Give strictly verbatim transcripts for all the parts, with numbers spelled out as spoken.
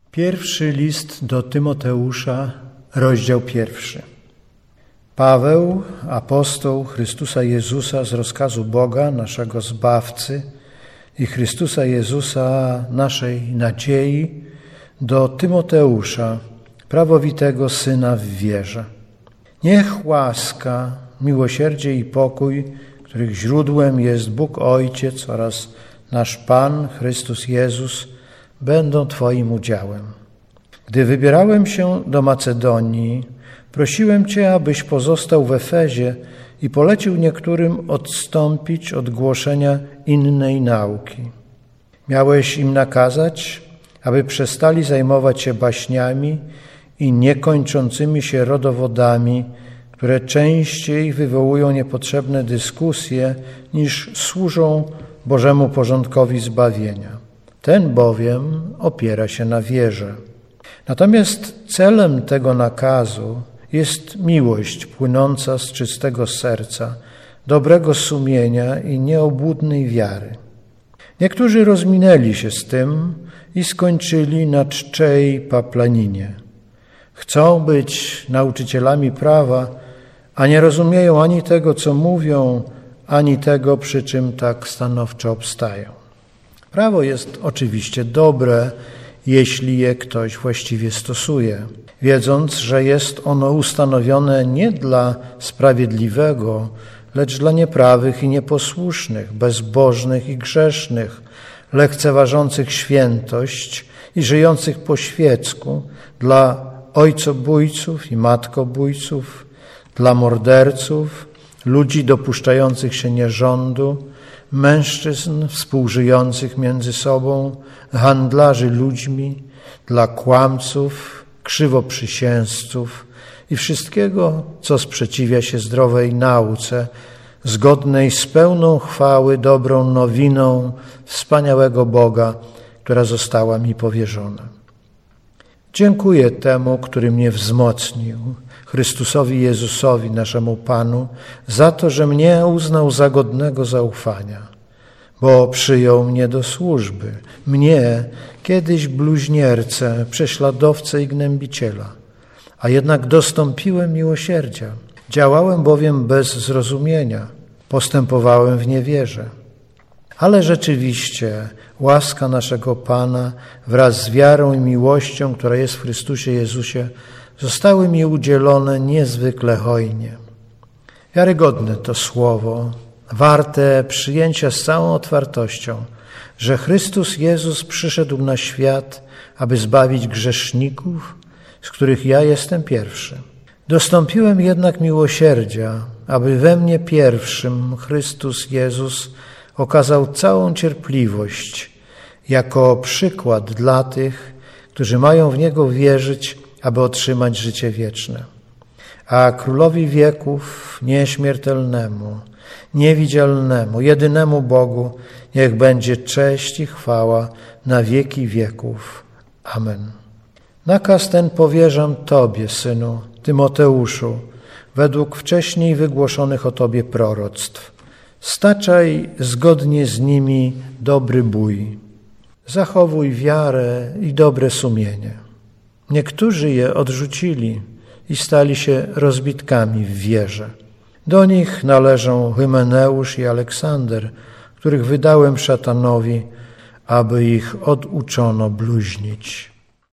Pierwszy list do Tymoteusza, rozdział pierwszy. Paweł, apostoł Chrystusa Jezusa z rozkazu Boga, naszego Zbawcy i Chrystusa Jezusa, naszej nadziei, do Tymoteusza, prawowitego syna w wierze. Niech łaska, miłosierdzie i pokój, których źródłem jest Bóg Ojciec oraz nasz Pan Chrystus Jezus, będą Twoim udziałem. Gdy wybierałem się do Macedonii, prosiłem Cię, abyś pozostał w Efezie i polecił niektórym odstąpić od głoszenia innej nauki. Miałeś im nakazać, aby przestali zajmować się baśniami i niekończącymi się rodowodami, które częściej wywołują niepotrzebne dyskusje, niż służą Bożemu porządkowi zbawienia. Ten bowiem opiera się na wierze. Natomiast celem tego nakazu jest miłość płynąca z czystego serca, dobrego sumienia i nieobłudnej wiary. Niektórzy rozminęli się z tym i skończyli na czczej paplaninie. Chcą być nauczycielami prawa, a nie rozumieją ani tego, co mówią, ani tego, przy czym tak stanowczo obstają. Prawo jest oczywiście dobre, jeśli je ktoś właściwie stosuje, wiedząc, że jest ono ustanowione nie dla sprawiedliwego, lecz dla nieprawych i nieposłusznych, bezbożnych i grzesznych, lekceważących świętość i żyjących po świecku, dla ojcobójców i matkobójców, dla morderców, ludzi dopuszczających się nierządu, mężczyzn współżyjących między sobą, handlarzy ludźmi, dla kłamców, krzywoprzysięzców i wszystkiego, co sprzeciwia się zdrowej nauce, zgodnej z pełną chwały dobrą nowiną wspaniałego Boga, która została mi powierzona. Dziękuję temu, który mnie wzmocnił, Chrystusowi Jezusowi, naszemu Panu, za to, że mnie uznał za godnego zaufania, bo przyjął mnie do służby, mnie, kiedyś bluźniercę, prześladowcę i gnębiciela, a jednak dostąpiłem miłosierdzia. Działałem bowiem bez zrozumienia, postępowałem w niewierze. Ale rzeczywiście łaska naszego Pana wraz z wiarą i miłością, która jest w Chrystusie Jezusie, zostały mi udzielone niezwykle hojnie. Wiarygodne to słowo, warte przyjęcia z całą otwartością, że Chrystus Jezus przyszedł na świat, aby zbawić grzeszników, z których ja jestem pierwszy. Dostąpiłem jednak miłosierdzia, aby we mnie pierwszym Chrystus Jezus okazał całą cierpliwość jako przykład dla tych, którzy mają w Niego wierzyć, aby otrzymać życie wieczne. A Królowi wieków, nieśmiertelnemu, niewidzialnemu, jedynemu Bogu, niech będzie cześć i chwała na wieki wieków. Amen. Nakaz ten powierzam Tobie, synu, Tymoteuszu, według wcześniej wygłoszonych o Tobie proroctw. Staczaj zgodnie z nimi dobry bój. Zachowuj wiarę i dobre sumienie. Niektórzy je odrzucili i stali się rozbitkami w wierze. Do nich należą Hymeneusz i Aleksander, których wydałem szatanowi, aby ich oduczono bluźnić.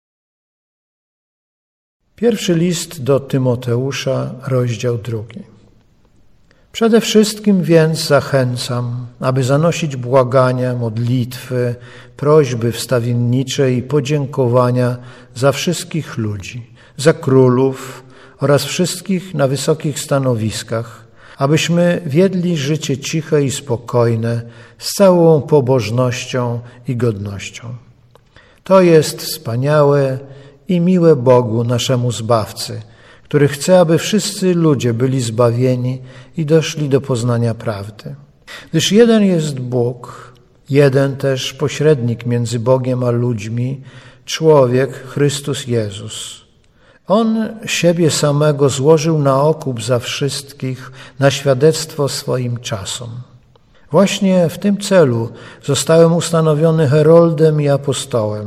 Pierwszy list do Tymoteusza, rozdział drugi. Przede wszystkim więc zachęcam, aby zanosić błagania, modlitwy, prośby wstawiennicze i podziękowania za wszystkich ludzi, za królów oraz wszystkich na wysokich stanowiskach, abyśmy wiedli życie ciche i spokojne, z całą pobożnością i godnością. To jest wspaniałe i miłe Bogu, naszemu Zbawcy, który chce, aby wszyscy ludzie byli zbawieni i doszli do poznania prawdy. Gdyż jeden jest Bóg, jeden też pośrednik między Bogiem a ludźmi, człowiek Chrystus Jezus. On siebie samego złożył na okup za wszystkich, na świadectwo swoim czasom. Właśnie w tym celu zostałem ustanowiony heroldem i apostołem,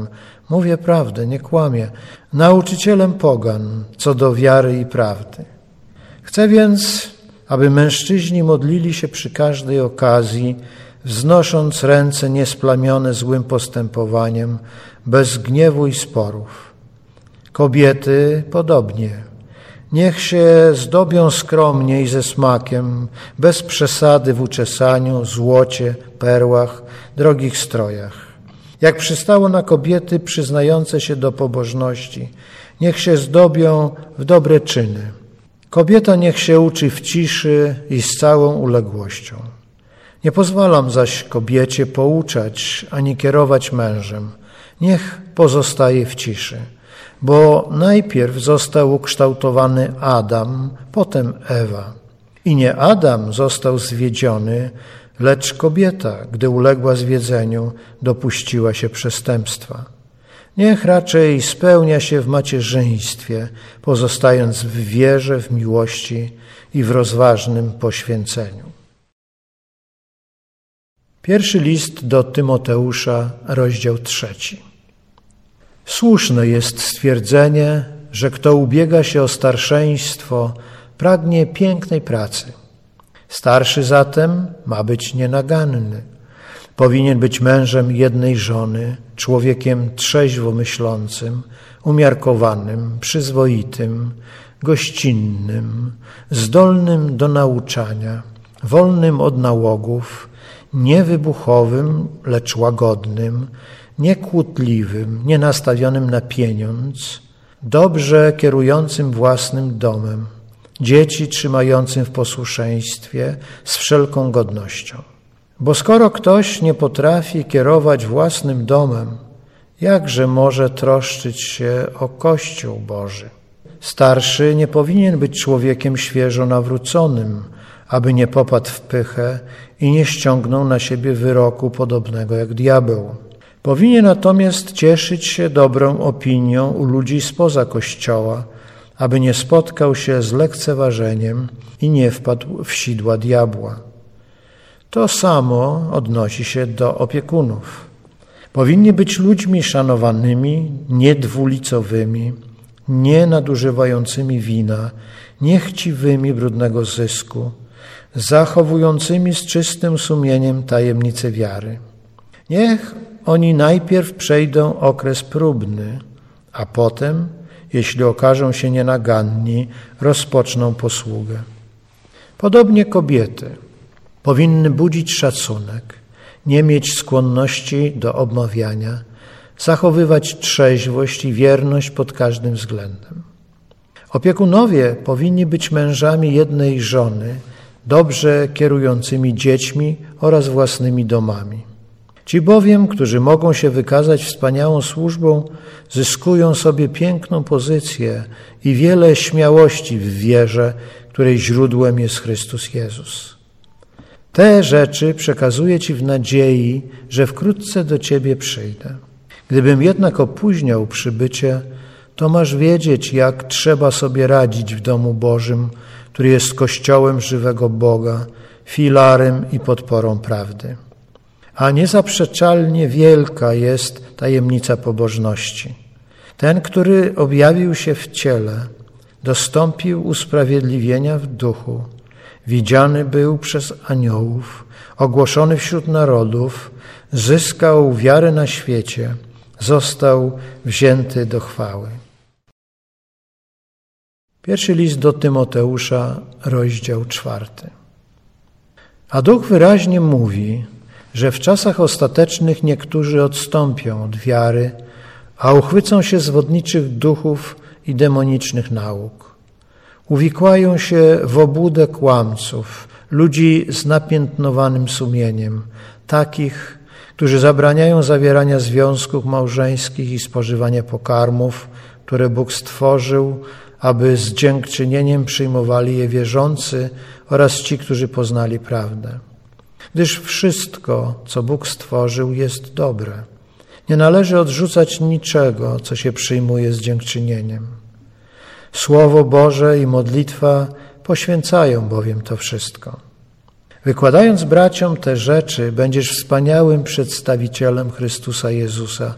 Mówię prawdę, nie kłamię, nauczycielem pogan co do wiary i prawdy. Chcę więc, aby mężczyźni modlili się przy każdej okazji, wznosząc ręce niesplamione złym postępowaniem, bez gniewu i sporów. Kobiety podobnie. Niech się zdobią skromnie i ze smakiem, bez przesady w uczesaniu, złocie, perłach, drogich strojach. Jak przystało na kobiety przyznające się do pobożności, niech się zdobią w dobre czyny. Kobieta niech się uczy w ciszy i z całą uległością. Nie pozwalam zaś kobiecie pouczać ani kierować mężem. Niech pozostaje w ciszy, bo najpierw został ukształtowany Adam, potem Ewa. I nie Adam został zwiedziony, lecz kobieta, gdy uległa zwiedzeniu, dopuściła się przestępstwa. Niech raczej spełnia się w macierzyństwie, pozostając w wierze, w miłości i w rozważnym poświęceniu. Pierwszy list do Tymoteusza, rozdział trzeci. Słuszne jest stwierdzenie, że kto ubiega się o starszeństwo, pragnie pięknej pracy. Starszy zatem ma być nienaganny. Powinien być mężem jednej żony, człowiekiem trzeźwo myślącym, umiarkowanym, przyzwoitym, gościnnym, zdolnym do nauczania, wolnym od nałogów, niewybuchowym, lecz łagodnym, niekłótliwym, nienastawionym na pieniądz, dobrze kierującym własnym domem, dzieci trzymającym w posłuszeństwie z wszelką godnością. Bo skoro ktoś nie potrafi kierować własnym domem, jakże może troszczyć się o Kościół Boży? Starszy nie powinien być człowiekiem świeżo nawróconym, aby nie popadł w pychę i nie ściągnął na siebie wyroku podobnego jak diabeł. Powinien natomiast cieszyć się dobrą opinią u ludzi spoza Kościoła, aby nie spotkał się z lekceważeniem i nie wpadł w sidła diabła. To samo odnosi się do opiekunów. Powinni być ludźmi szanowanymi, niedwulicowymi, nie nadużywającymi wina, niechciwymi brudnego zysku, zachowującymi z czystym sumieniem tajemnice wiary. Niech oni najpierw przejdą okres próbny, a potem, jeśli okażą się nienaganni, rozpoczną posługę. Podobnie kobiety powinny budzić szacunek, nie mieć skłonności do obmawiania, zachowywać trzeźwość i wierność pod każdym względem. Opiekunowie powinni być mężami jednej żony, dobrze kierującymi dziećmi oraz własnymi domami. Ci bowiem, którzy mogą się wykazać wspaniałą służbą, zyskują sobie piękną pozycję i wiele śmiałości w wierze, której źródłem jest Chrystus Jezus. Te rzeczy przekazuję Ci w nadziei, że wkrótce do Ciebie przyjdę. Gdybym jednak opóźniał przybycie, to masz wiedzieć, jak trzeba sobie radzić w domu Bożym, który jest Kościołem żywego Boga, filarem i podporą prawdy. A niezaprzeczalnie wielka jest tajemnica pobożności. Ten, który objawił się w ciele, dostąpił usprawiedliwienia w duchu, widziany był przez aniołów, ogłoszony wśród narodów, zyskał wiarę na świecie, został wzięty do chwały. Pierwszy list do Tymoteusza, rozdział czwarty. A Duch wyraźnie mówi, że w czasach ostatecznych niektórzy odstąpią od wiary, a uchwycą się zwodniczych duchów i demonicznych nauk. Uwikłają się w obłudę kłamców, ludzi z napiętnowanym sumieniem, takich, którzy zabraniają zawierania związków małżeńskich i spożywania pokarmów, które Bóg stworzył, aby z dziękczynieniem przyjmowali je wierzący oraz ci, którzy poznali prawdę. Gdyż wszystko, co Bóg stworzył, jest dobre. Nie należy odrzucać niczego, co się przyjmuje z dziękczynieniem. Słowo Boże i modlitwa poświęcają bowiem to wszystko. Wykładając braciom te rzeczy, będziesz wspaniałym przedstawicielem Chrystusa Jezusa,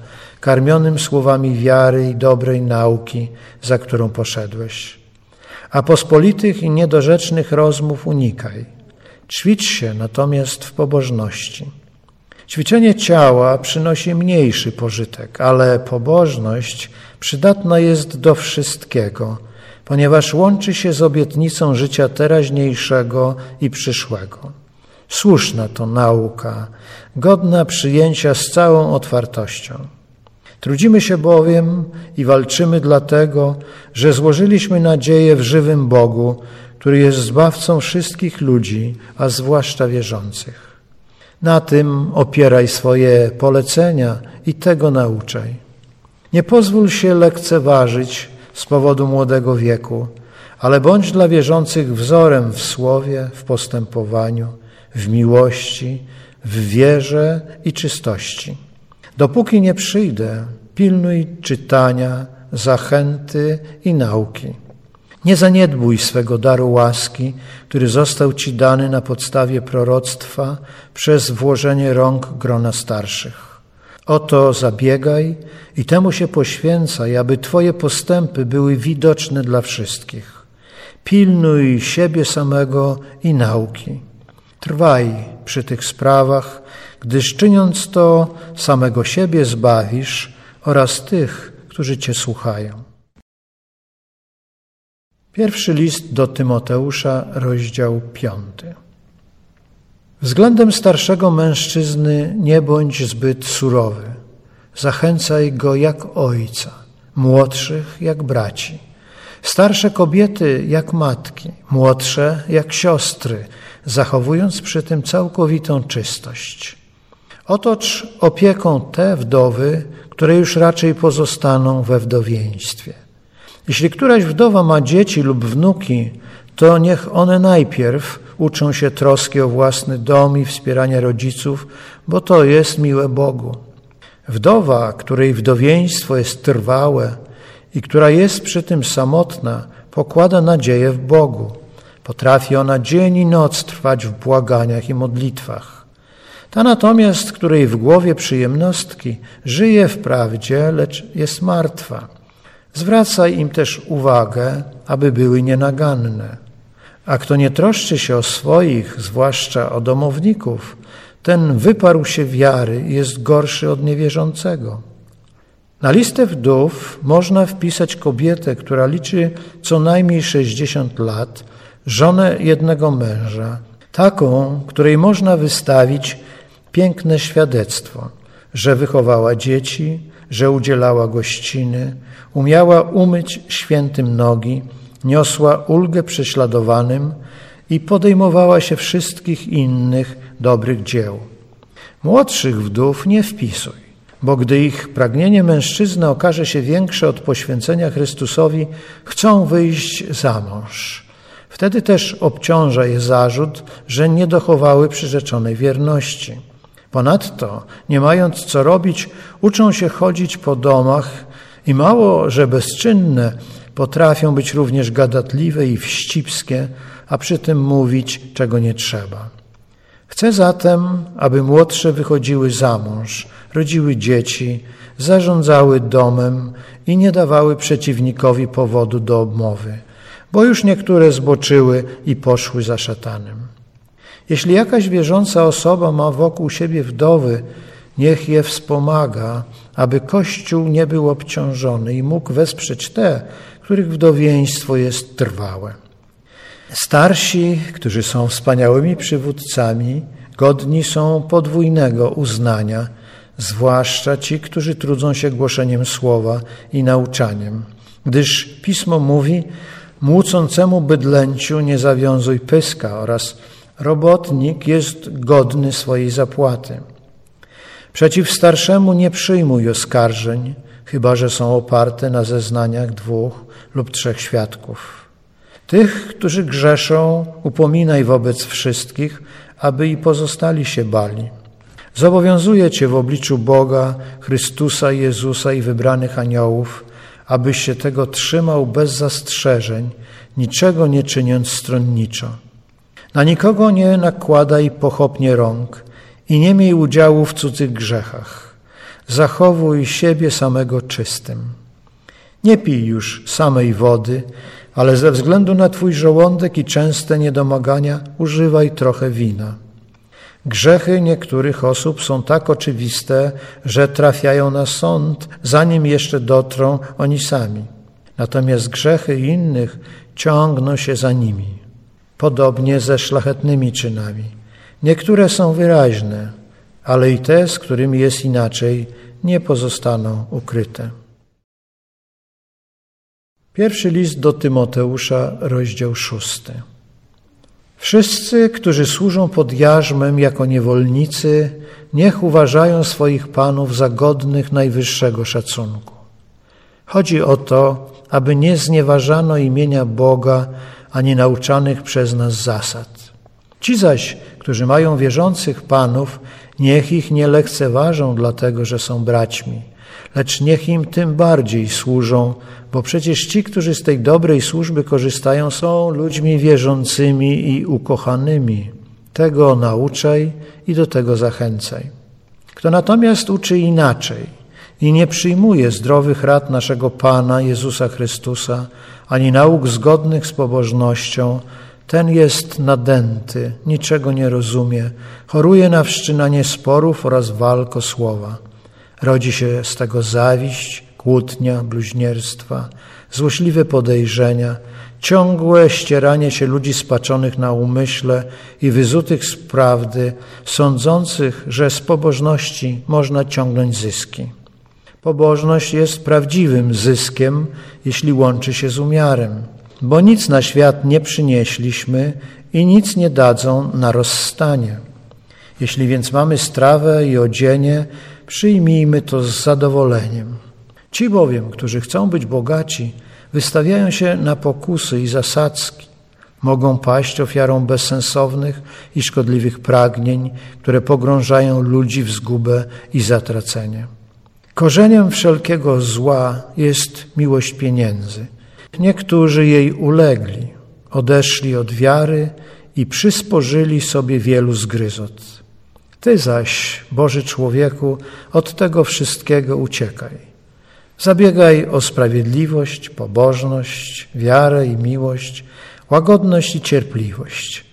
karmionym słowami wiary i dobrej nauki, za którą poszedłeś. A pospolitych i niedorzecznych rozmów unikaj. Ćwicz się natomiast w pobożności. Ćwiczenie ciała przynosi mniejszy pożytek, ale pobożność przydatna jest do wszystkiego, ponieważ łączy się z obietnicą życia teraźniejszego i przyszłego. Słuszna to nauka, godna przyjęcia z całą otwartością. Trudzimy się bowiem i walczymy dlatego, że złożyliśmy nadzieję w żywym Bogu, który jest Zbawcą wszystkich ludzi, a zwłaszcza wierzących. Na tym opieraj swoje polecenia i tego nauczaj. Nie pozwól się lekceważyć z powodu młodego wieku, ale bądź dla wierzących wzorem w słowie, w postępowaniu, w miłości, w wierze i czystości. Dopóki nie przyjdę, pilnuj czytania, zachęty i nauki. Nie zaniedbuj swego daru łaski, który został ci dany na podstawie proroctwa przez włożenie rąk grona starszych. O to zabiegaj i temu się poświęcaj, aby twoje postępy były widoczne dla wszystkich. Pilnuj siebie samego i nauki. Trwaj przy tych sprawach, gdyż czyniąc to, samego siebie zbawisz oraz tych, którzy cię słuchają. Pierwszy list do Tymoteusza, rozdział piąty. Względem starszego mężczyzny nie bądź zbyt surowy. Zachęcaj go jak ojca, młodszych jak braci. Starsze kobiety jak matki, młodsze jak siostry, zachowując przy tym całkowitą czystość. Otocz opieką te wdowy, które już raczej pozostaną we wdowieństwie. Jeśli któraś wdowa ma dzieci lub wnuki, to niech one najpierw uczą się troski o własny dom i wspierania rodziców, bo to jest miłe Bogu. Wdowa, której wdowieństwo jest trwałe i która jest przy tym samotna, pokłada nadzieję w Bogu. Potrafi ona dzień i noc trwać w błaganiach i modlitwach. Ta natomiast, której w głowie przyjemnostki, żyje wprawdzie, lecz jest martwa. Zwracaj im też uwagę, aby były nienaganne. A kto nie troszczy się o swoich, zwłaszcza o domowników, ten wyparł się wiary i jest gorszy od niewierzącego. Na listę wdów można wpisać kobietę, która liczy co najmniej sześćdziesiąt lat, żonę jednego męża, taką, której można wystawić piękne świadectwo, że wychowała dzieci, że udzielała gościny, umiała umyć świętym nogi, niosła ulgę prześladowanym i podejmowała się wszystkich innych dobrych dzieł. Młodszych wdów nie wpisuj, bo gdy ich pragnienie mężczyzny okaże się większe od poświęcenia Chrystusowi, chcą wyjść za mąż. Wtedy też obciąża je zarzut, że nie dochowały przyrzeczonej wierności. Ponadto, nie mając co robić, uczą się chodzić po domach i mało, że bezczynne, potrafią być również gadatliwe i wścibskie, a przy tym mówić, czego nie trzeba. Chcę zatem, aby młodsze wychodziły za mąż, rodziły dzieci, zarządzały domem i nie dawały przeciwnikowi powodu do obmowy, bo już niektóre zboczyły i poszły za szatanem. Jeśli jakaś wierząca osoba ma wokół siebie wdowy, niech je wspomaga, aby Kościół nie był obciążony i mógł wesprzeć te, których wdowieństwo jest trwałe. Starsi, którzy są wspaniałymi przywódcami, godni są podwójnego uznania, zwłaszcza ci, którzy trudzą się głoszeniem słowa i nauczaniem, gdyż Pismo mówi: młócącemu bydlęciu nie zawiązuj pyska oraz robotnik jest godny swojej zapłaty. Przeciw starszemu nie przyjmuj oskarżeń, chyba że są oparte na zeznaniach dwóch lub trzech świadków. Tych, którzy grzeszą, upominaj wobec wszystkich, aby i pozostali się bali. Zobowiązuję Cię w obliczu Boga, Chrystusa Jezusa i wybranych aniołów, abyś się tego trzymał bez zastrzeżeń, niczego nie czyniąc stronniczo. Na nikogo nie nakładaj pochopnie rąk i nie miej udziału w cudzych grzechach. zachowuj siebie samego czystym. Nie pij już samej wody, ale ze względu na twój żołądek i częste niedomagania używaj trochę wina. Grzechy niektórych osób są tak oczywiste, że trafiają na sąd, zanim jeszcze dotrą oni sami. Natomiast grzechy innych ciągną się za nimi. Podobnie ze szlachetnymi czynami. Niektóre są wyraźne, ale i te, z którymi jest inaczej, nie pozostaną ukryte. Pierwszy list do Tymoteusza, rozdział szósty. Wszyscy, którzy służą pod jarzmem jako niewolnicy, niech uważają swoich panów za godnych najwyższego szacunku. Chodzi o to, aby nie znieważano imienia Boga ani nauczanych przez nas zasad. Ci zaś, którzy mają wierzących panów, niech ich nie lekceważą dlatego, że są braćmi, lecz niech im tym bardziej służą, bo przecież ci, którzy z tej dobrej służby korzystają, są ludźmi wierzącymi i ukochanymi. Tego nauczaj i do tego zachęcaj. Kto natomiast uczy inaczej i nie przyjmuje zdrowych rad naszego Pana Jezusa Chrystusa, ani nauk zgodnych z pobożnością, ten jest nadęty, niczego nie rozumie, choruje na wszczynanie sporów oraz walk o słowa. Rodzi się z tego zawiść, kłótnia, bluźnierstwa, złośliwe podejrzenia, ciągłe ścieranie się ludzi spaczonych na umyśle i wyzutych z prawdy, sądzących, że z pobożności można ciągnąć zyski. Pobożność jest prawdziwym zyskiem, jeśli łączy się z umiarem, bo nic na świat nie przynieśliśmy i nic nie dadzą na rozstanie. Jeśli więc mamy strawę i odzienie, przyjmijmy to z zadowoleniem. Ci bowiem, którzy chcą być bogaci, wystawiają się na pokusy i zasadzki. Mogą paść ofiarą bezsensownych i szkodliwych pragnień, które pogrążają ludzi w zgubę i zatracenie. Korzeniem wszelkiego zła jest miłość pieniędzy. Niektórzy jej ulegli, odeszli od wiary i przysporzyli sobie wielu zgryzot. Ty zaś, Boży człowieku, od tego wszystkiego uciekaj. Zabiegaj o sprawiedliwość, pobożność, wiarę i miłość, łagodność i cierpliwość.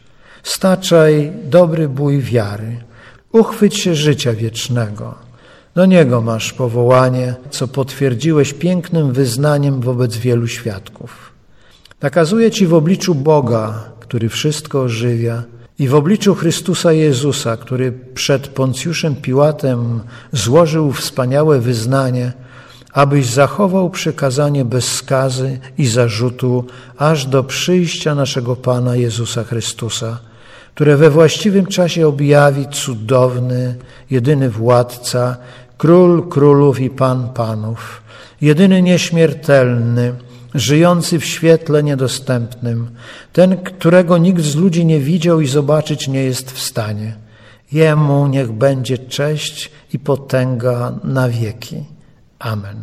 Staczaj dobry bój wiary. Uchwyć się życia wiecznego. Do niego masz powołanie, co potwierdziłeś pięknym wyznaniem wobec wielu świadków. Nakazuję ci w obliczu Boga, który wszystko ożywia, i w obliczu Chrystusa Jezusa, który przed Poncjuszem Piłatem złożył wspaniałe wyznanie, abyś zachował przykazanie bez skazy i zarzutu aż do przyjścia naszego Pana Jezusa Chrystusa, które we właściwym czasie objawi cudowny, jedyny władca, Król królów i Pan panów, jedyny nieśmiertelny, żyjący w świetle niedostępnym, ten, którego nikt z ludzi nie widział i zobaczyć nie jest w stanie. Jemu niech będzie cześć i potęga na wieki. Amen.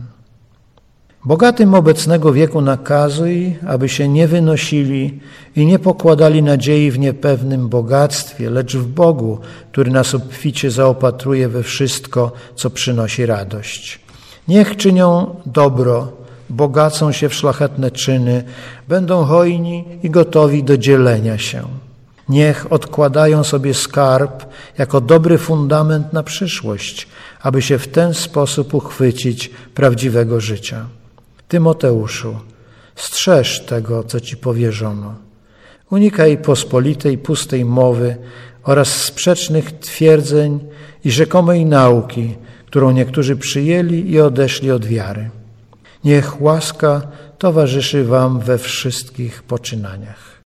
Bogatym obecnego wieku nakazuj, aby się nie wynosili i nie pokładali nadziei w niepewnym bogactwie, lecz w Bogu, który nas obficie zaopatruje we wszystko, co przynosi radość. Niech czynią dobro, bogacą się w szlachetne czyny, będą hojni i gotowi do dzielenia się. Niech odkładają sobie skarb jako dobry fundament na przyszłość, aby się w ten sposób uchwycić prawdziwego życia. Tymoteuszu, strzeż tego, co ci powierzono. Unikaj pospolitej, pustej mowy oraz sprzecznych twierdzeń i rzekomej nauki, którą niektórzy przyjęli i odeszli od wiary. Niech łaska towarzyszy wam we wszystkich poczynaniach.